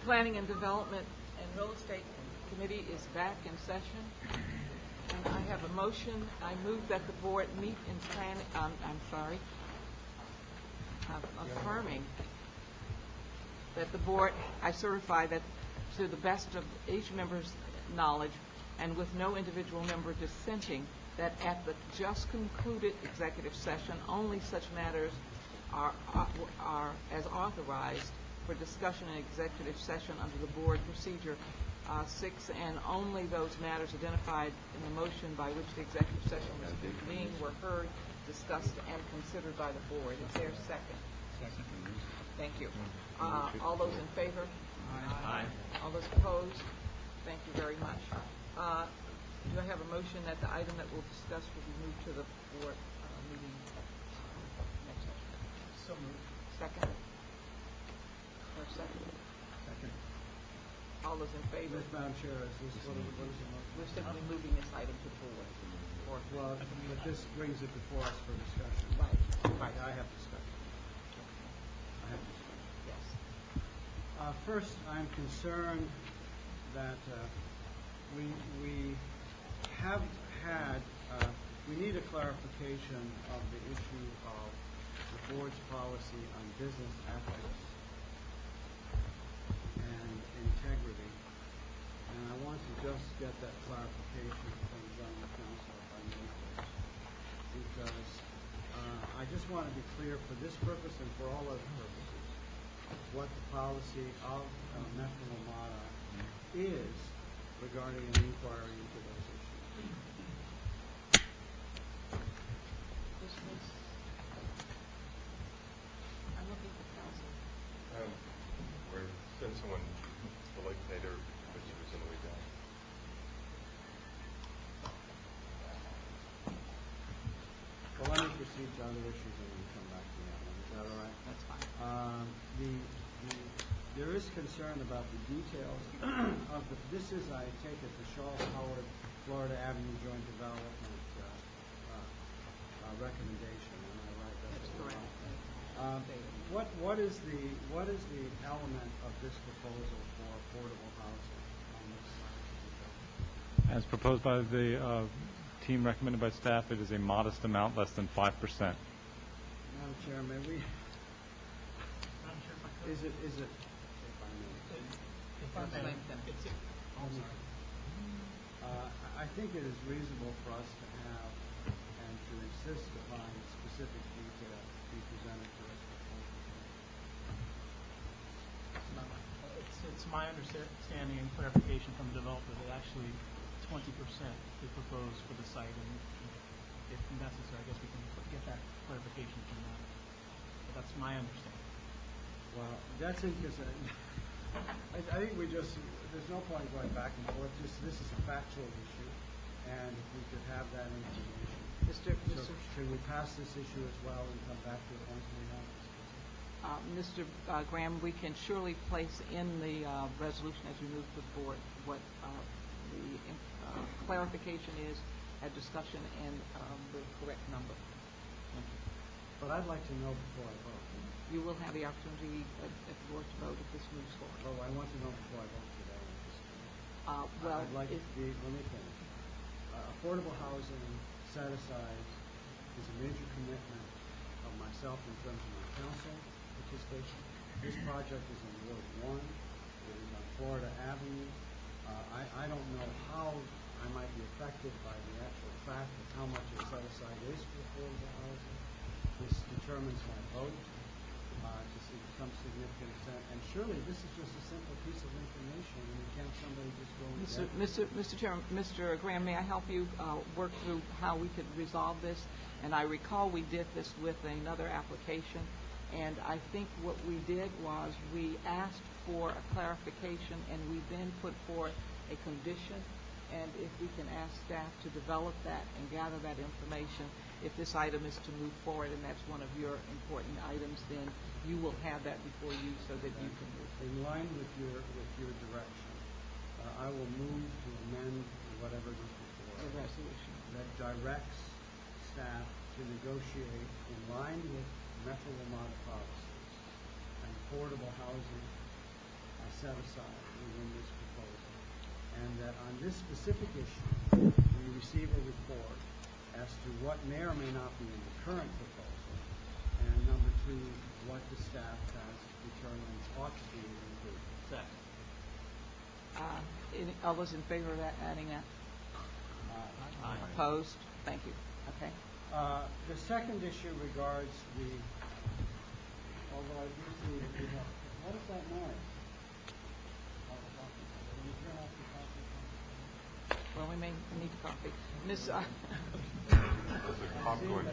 Planning and Development and Real Estate Committee is back in session. And I have a motion. I move that the board meet in planning, affirming that the board, I certify that to the best of each member's knowledge and with no individual member dissenting, that at the just concluded executive session, only such matters are as authorized for discussion in executive session under the board procedure 6, and only those matters identified in the motion by which the executive session was convened were heard, discussed, and considered by the board. Is there a second? Second. Thank you. All those in favor? Aye. All those opposed? Thank you very much. Do I have a motion that the item that we'll discuss will be moved to the board meeting next session? So moved. Second? Or second? Second. All those in favor? Yes, Madam Chair, is this what is the motion? We're simply moving this item to the board. Well, but this brings it before us for discussion. Right. I have discussion. I have discussion. Yes. First, I'm concerned that we have had, we need a clarification of the issue of the board's policy on business ethics and integrity. And I want to just get that clarification from the general counsel, if I may, please. Because I just want to be clear for this purpose and for all other purposes what the policy of Metro Romana is regarding an inquiry into those issues. I'm looking for counsel. We're sending someone to Lake Tater, which was in the week down. Well, let me proceed to other issues and then come back to that one. Is that all right? That's fine. There is concern about the details of this is, I take it, the Charles Howard, Florida Avenue Joint Development recommendation. Am I right? That's correct. What is the element of this proposal for affordable housing on this side? As proposed by the team, recommended by staff, it is a modest amount, less than 5%. Madam Chair, may we? Is it? I think it is reasonable for us to have and to insist upon specific detail to be presented to us. It's my understanding and clarification from the developer that actually 20% is proposed for the site, and if necessary, I guess we can get that clarification from them. But that's my understanding. Well, that's interesting. I think there's no point going back and forth. This is a factual issue, and if we could have that information. Can we pass this issue as well and come back to it once we have this? Mr. Graham, we can surely place in the resolution as we move to the board what the clarification is at discussion and the correct number. Thank you. But I'd like to know before I vote. You will have the opportunity at the board to vote if this moves forward. Oh, I want to know before I vote today. I'd like to be, let me finish. Affordable housing set aside is a major commitment of myself in terms of my council participation. This project is in Ward 1. It is on Florida Avenue. I don't know how I might be affected by the actual fact of how much a set aside is for affordable housing. This determines my vote to see some significant extent. And surely this is just a simple piece of information, and can't somebody just go and Mr. Chairman, Mr. Graham, may I help you work through how we could resolve this? And I recall we did this with another application, and I think what we did was we asked for a clarification, and we then put forth a condition. And if we can ask staff to develop that and gather that information, if this item is to move forward, and that's one of your important items, then you will have that before you so that you can move. In line with your direction, I will move to amend whatever this before The resolution that directs staff to negotiate in line with Metro Romana policies and affordable housing set aside within this proposal, and that on this specific issue, we receive a report as to what may or may not be in the current proposal, and number two, what the staff has determined ought to be included. Second. All those in favor of that, adding that? Aye. Opposed? Thank you. Okay. The second issue regards the, although I do see that we have, what is that noise? Can you turn off the coffee? Well, we may need coffee. Ms. Is there popcorn?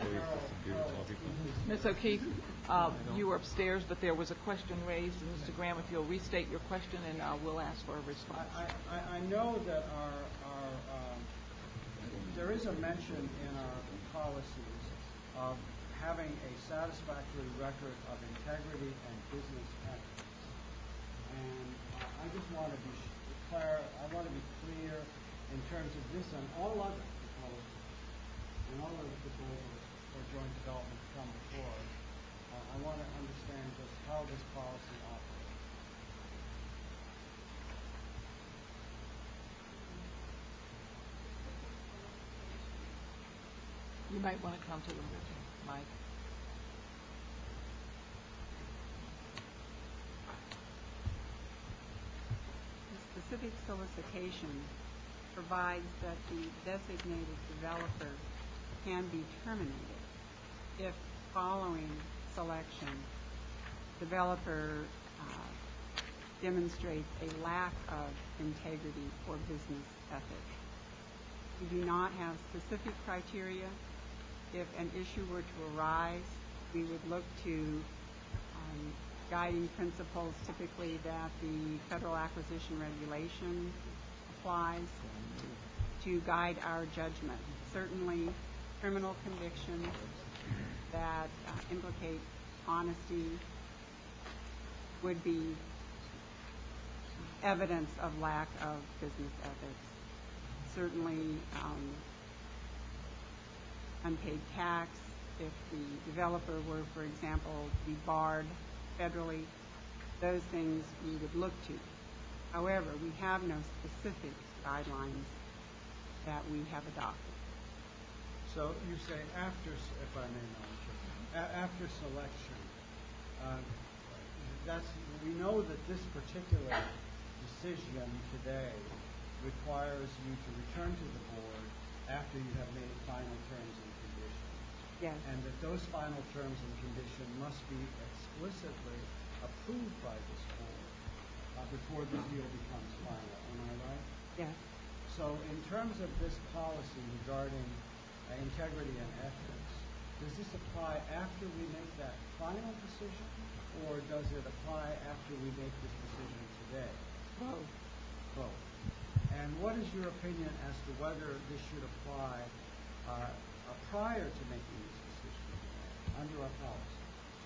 Ms. O'Keefe, you were upstairs, but there was a question raised. And Mr. Graham, if you'll restate your question, and we'll ask for a response. I know that there is a mention in our policies of having a satisfactory record of integrity and business ethics. And I just want to be clear in terms of this and all other proposals, and all other proposals for joint development to come before us. I want to understand just how this policy operates. You might want to come to the mic. The specific solicitation provides that the designated developer can be terminated if, following selection, developer demonstrates a lack of integrity or business ethics. We do not have specific criteria. If an issue were to arise, we would look to guiding principles typically that the Federal Acquisition Regulation applies to guide our judgment. Certainly, criminal convictions that implicate honesty would be evidence of lack of business ethics. Certainly, unpaid tax, if the developer were, for example, to be barred federally, those things we would look to. However, we have no specific guidelines that we have adopted. So you say after, if I may, Madam Chair, after selection, we know that this particular decision today requires you to return to the board after you have made final terms and conditions. Yes. And that those final terms and conditions must be explicitly approved by this board before the deal becomes final. Am I right? Yes. So in terms of this policy regarding integrity and ethics, does this apply after we make that final decision, or does it apply after we make this decision today? Both. Both. And what is your opinion as to whether this should apply prior to making this decision under our policy?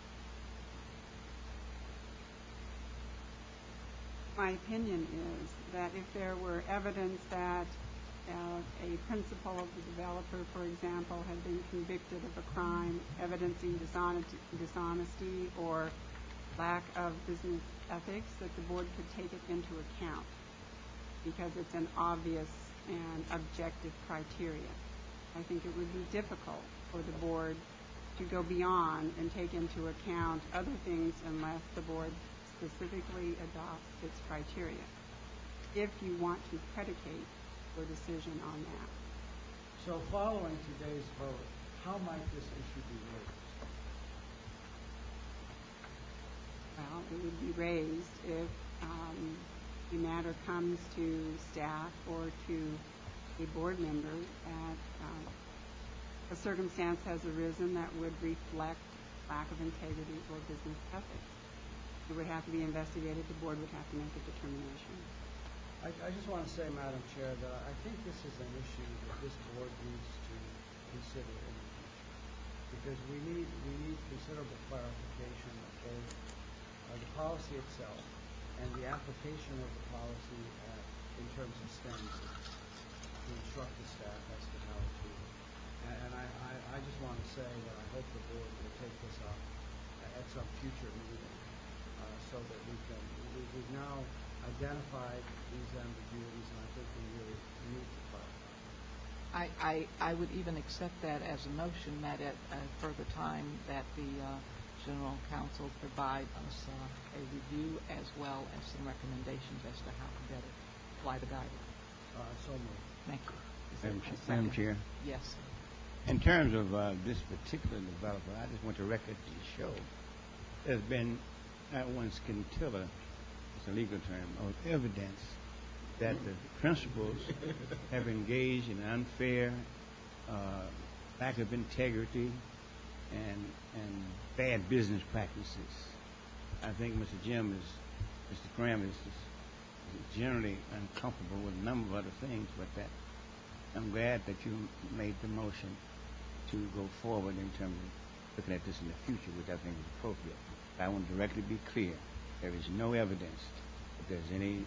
My opinion is that if there were evidence that a principal of the developer, for example, had been convicted of a crime evidencing dishonesty or lack of business ethics, that the board could take it into account because it's an obvious and objective criteria. I think it would be difficult for the board to go beyond and take into account other things unless the board specifically adopts its criteria, if you want to predicate your decision on that. So following today's vote, how might this issue be raised? Well, it would be raised if the matter comes to staff or to a board member that a circumstance has arisen that would reflect lack of integrity or business ethics. It would have to be investigated. The board would have to make a determination. I just want to say, Madam Chair, that I think this is an issue that this board needs to consider in the future, because we need considerable clarification of both the policy itself and the application of the policy in terms of standards to instruct the staff as to how to do it. And I just want to say that I hope the board will take this up at some future meeting so that we we've now identified these ambiguities, and I think we really need to clarify. I would even accept that as a motion that at a further time that the General Counsel provide us a review as well as some recommendations as to how to better apply the guidelines. So moved. Thank you. Is there a Madam second? Chair, Yes. in terms of this particular developer, I just want the record to show there's been not one scintilla, it's a legal term, of evidence that the principals have engaged in unfair, lack of integrity, and bad business practices. I think Mr. Graham is generally uncomfortable with a number of other things, but that I'm glad that you made the motion to go forward in terms of looking at this in the future, which I think is appropriate. I want to directly be clear. There is no evidence that there's any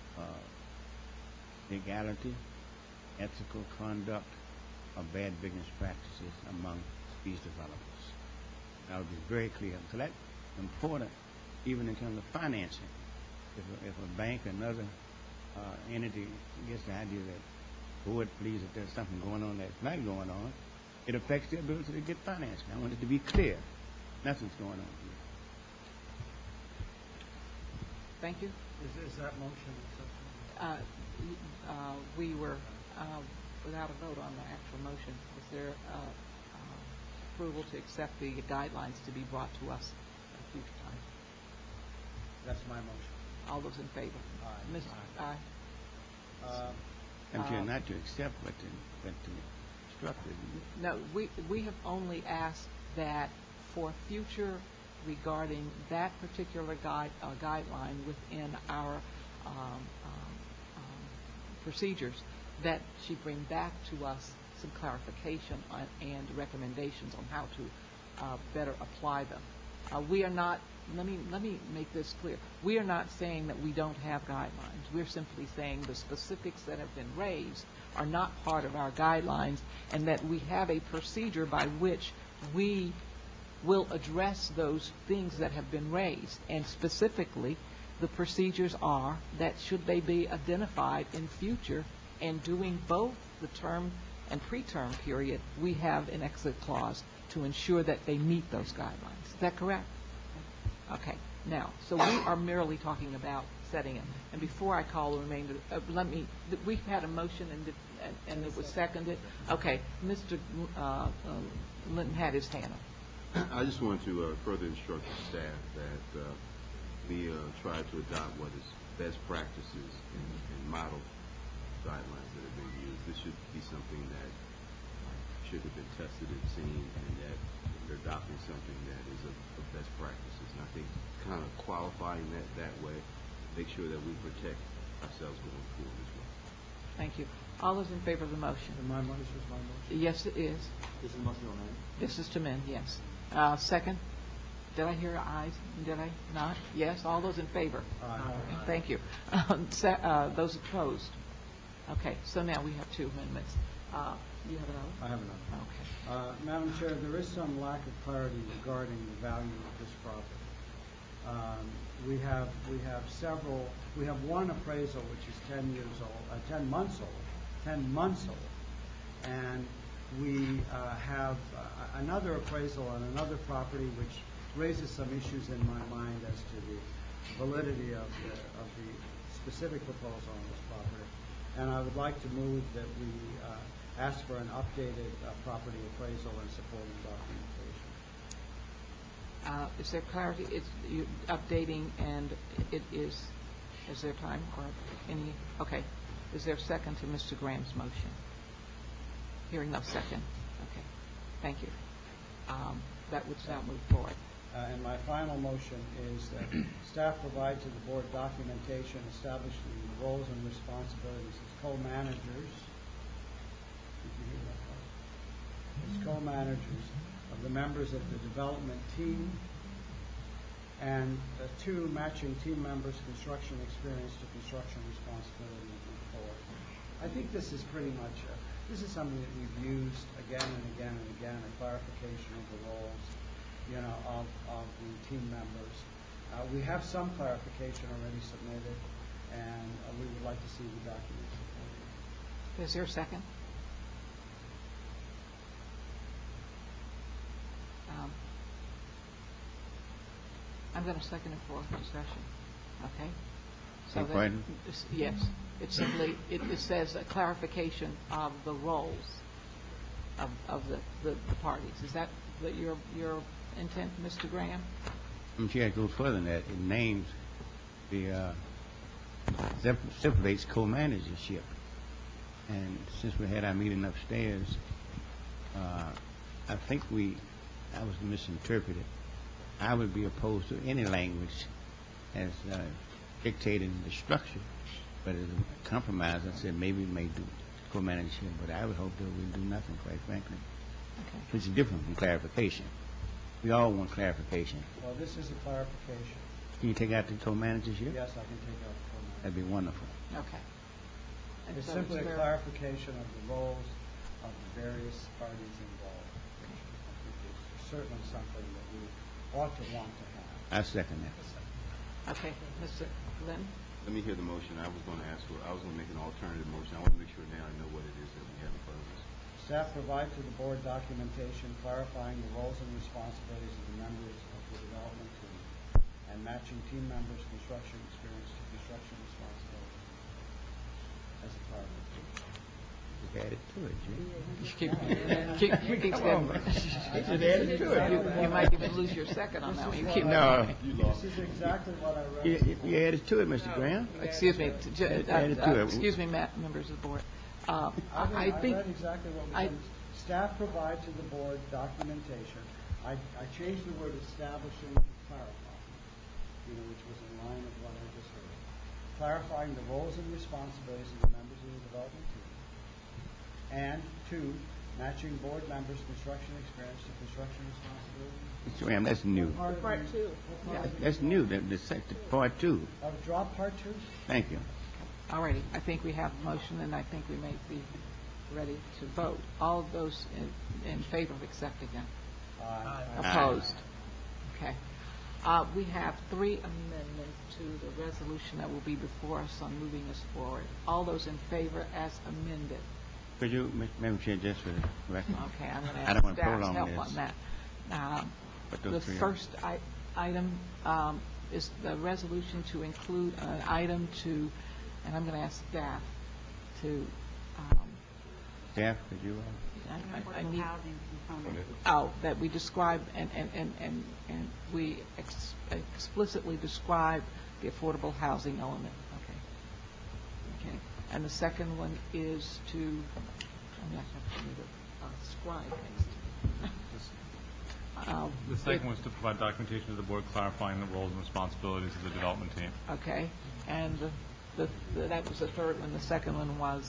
legality, ethical conduct, or bad business practices among these developers. I would be very clear. So that's important, even in terms of financing. If a bank or another entity gets the idea that the board believes that there's something going on that's not going on, it affects their ability to get financing. I want it to be clear. Nothing's going on here. Thank you. Is that motion acceptable? We were without a vote on the actual motion. Is there approval to accept the guidelines to be brought to us at a future time? That's my motion. All those in favor? Aye. Mr. Aye. I'm sure not to accept, but to instruct it. No, we have only asked that for future regarding that particular guideline within our procedures, that she bring back to us some clarification and recommendations on how to better apply them. We are not, let me make this clear. We are not saying that we don't have guidelines. We're simply saying the specifics that have been raised are not part of our guidelines, and that we have a procedure by which we will address those things that have been raised. And specifically, the procedures are that should they be identified in future and doing both the term and preterm period, we have an exit clause to ensure that they meet those guidelines. Is that correct? Okay. Now, so we are merely talking about setting it. And before I call the remainder, we've had a motion and it was seconded. Okay. Mr. Linton had his hand up. I just want to further instruct the staff that we try to adopt what is best practices and model guidelines that have been used. This should be something that should have been tested and seen, and that they're adopting something that is of best practices. And I think kind of qualifying that way, make sure that we protect ourselves going forward as well. Thank you. All those in favor of the motion? And this was my motion. Yes, it is. This is motion on that. This is to amend, yes. Second? Did I hear ayes? Did I not? Yes. All those in favor? Aye. Thank you. Those opposed? Okay. So now we have two amendments. You have another? I have another. Okay. Madam Chair, there is some lack of clarity regarding the value of this property. We have one appraisal which is 10 months old, and we have another appraisal on another property which raises some issues in my mind as to the validity of the specific proposal on this property. And I would like to move that we ask for an updated property appraisal and supporting documentation. Is there clarity? It's you updating, and it is there time or any? Okay. Is there a second to Mr. Graham's motion? Hearing no second. Okay. Thank you. That would now move forward. And my final motion is that staff provide to the board documentation establishing the roles and responsibilities as co-managers. Did you hear that part? As co-managers of the members of the development team, and 2 matching team members' construction experience to construction responsibility moving forward. I think this is pretty much this is something that we've used again and again and again, a clarification of the roles, of the team members. We have some clarification already submitted, and we would like to see the documents. Is there a second? I'm going to second it for discussion, okay? So Beg that- pardon? Yes, it's simply, it says a clarification of the roles of the parties. Is that your intent, Mr. Graham? And she goes further than that. It names the stipulates co-managership. And since we had our meeting upstairs, I think I was misinterpreted. I would be opposed to any language as dictated in the structure, but as a compromise, I said maybe we may do co-managership, but I would hope that we do nothing, quite frankly. Okay. Which is different from clarification. We all want clarification. Well, this is a clarification. Can you take out the co-managership? Yes, I can take out the co-manager. That'd be wonderful. Okay. And It's so simply a very- clarification of the roles of the various parties involved. I think it's certainly something that we ought to want to have. I second that. Okay, Mr. Lynn? Let me hear the motion. I was going to make an alternative motion. I want to make sure now I know what it is that we have in front of us. Staff provide to the board documentation clarifying the roles and responsibilities of the members of the development team and matching team members' construction experience to construction responsibilities as a part of the team. Just add it to it, Jim. Keep You might even lose your second on that one. You keep- No, This is exactly what I read. you added to it, Mr. Graham. Excuse me, Add it to it. excuse me, members of the board. I I think, read exactly what I- was done. Staff provide to the board documentation. I changed the word establishing to clarify, which was in line with what I just heard. Clarifying the roles and responsibilities of the members of the development team. And two, matching board members' construction experience to construction responsibilities. Mr. Graham, that's new. Part two. That's new, part two. Drop part two? Thank you. all righty, I think we have a motion, and I think we may be ready to vote. All of those in favor of accepting it? Opposed? Okay. We have 3 amendments to the resolution that will be before us on moving us forward. All those in favor as amended? Could you, Madam Chair, just for the record? Okay, I'm going to I don't ask want to staff's prolong help this. on that. But The those three are- first item is the resolution to include an item to, and I'm going to ask staff to, Staff, could you, I need, Housing component. that we describe and we explicitly describe the affordable housing element. Okay. And the second one is to, I'm not sure if the scribe next. The second was to provide documentation to the board clarifying the roles and responsibilities of the development team. Okay, and that was the third one. The second one was,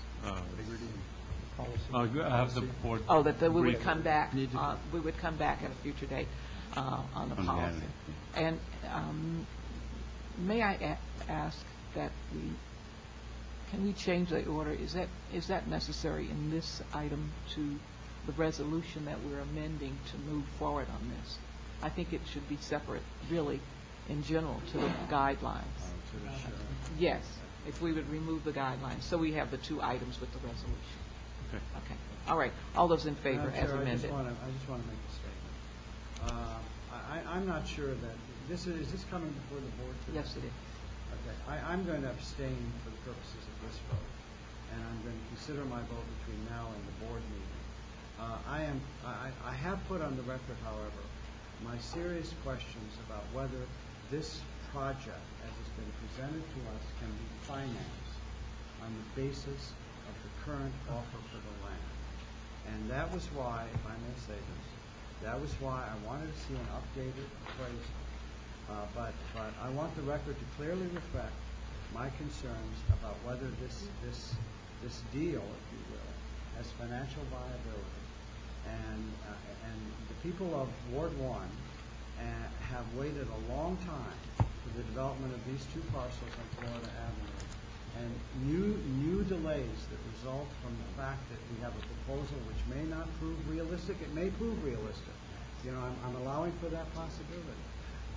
Have the board. that we would brief- come back, we would come back at a future date on the On the policy. item. And may I ask that can we change the order? Is that necessary in this item to the resolution that we're amending to move forward on this? I think it should be separate, really, in general, to the guidelines. Yes, if we would remove the guidelines, so we have the 2 items with the resolution. Okay. All right. All those in favor Madam as Chair, amended? I just want to make a statement. I'm not sure that, is this coming before the board today? Yes, it is. Okay, I'm going to abstain for the purposes of this vote, and I'm going to consider my vote between now and the board meeting. I have put on the record, however, my serious questions about whether this project, as it's been presented to us, can be financed on the basis of the current offer for the land. And that was why, if I may say this, that was why I wanted to see an updated appraisal. But I want the record to clearly reflect my concerns about whether this deal, if you will, has financial viability. And the people of Ward 1 have waited a long time for the development of these 2 parcels on Florida Avenue. And new delays that result from the fact that we have a proposal which may not prove realistic. It may prove realistic. I'm allowing for that possibility.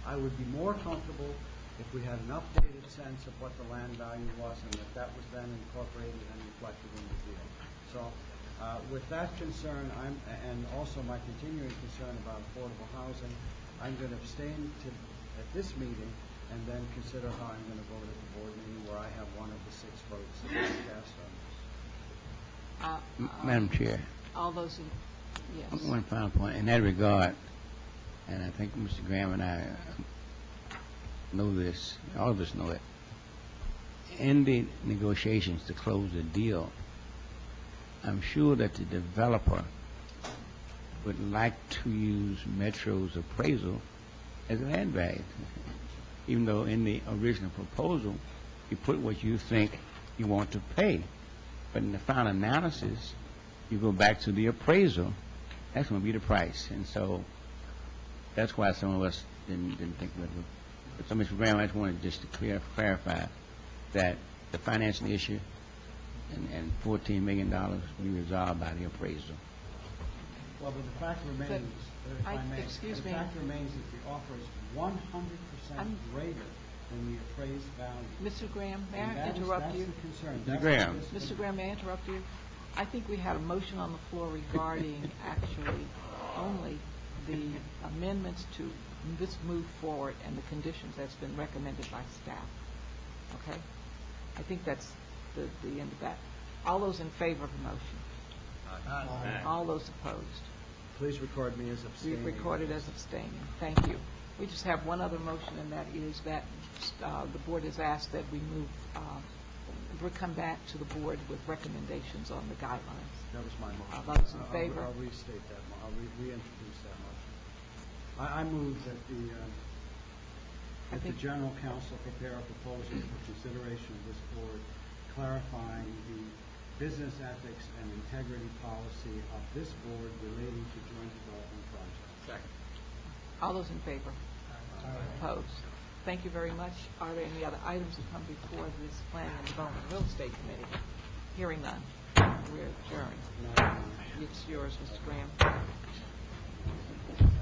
I would be more comfortable if we had an updated sense of what the land value was and that was then incorporated and reflected in the deal. So with that concern, and also my continuing concern about affordable housing, I'm going to abstain at this meeting and then consider how I'm going to vote at the board meeting where I have one of the 6 votes that are cast on this. Madam Chair, All those in, yes. one final point in that regard, and I think Mr. Graham and I know this, all of us know it. In the negotiations to close the deal, I'm sure that the developer would like to use Metro's appraisal as land value, even though in the original proposal you put what you think you want to pay. But in the final analysis, you go back to the appraisal. That's going to be the price. And so that's why some of us didn't think of it. But so, Mr. Graham, I just wanted just to clarify that the financial issue and $14 million will be resolved by the appraisal. Well, but the fact remains, if I may, excuse the me. fact remains that the offer is 100% greater than the appraised value. Mr. Graham, may And I interrupt you? That's the concern. Mr. That's Graham. what this- Mr. Graham, may I interrupt you? I think we had a motion on the floor regarding actually only the amendments to this move forward and the conditions that's been recommended by staff. Okay? I think that's the end of that. All those in favor of the motion? All those opposed? Please record me as We abstaining. recorded as abstaining. Thank you. We just have one other motion, and that is that the board has asked that we we'll come back to the board with recommendations on the guidelines. That was my motion. Those in favor? I'll restate that. I'll reintroduce that motion. I move that the general counsel prepare a proposal for consideration of this board clarifying the business ethics and integrity policy of this board relating to joint development projects. Second. All those in favor? Opposed? Thank you very much. Are there any other items that come before this Planning and Development Real Estate Committee? Hearing none. We're adjourned. It's yours, Mr. Graham.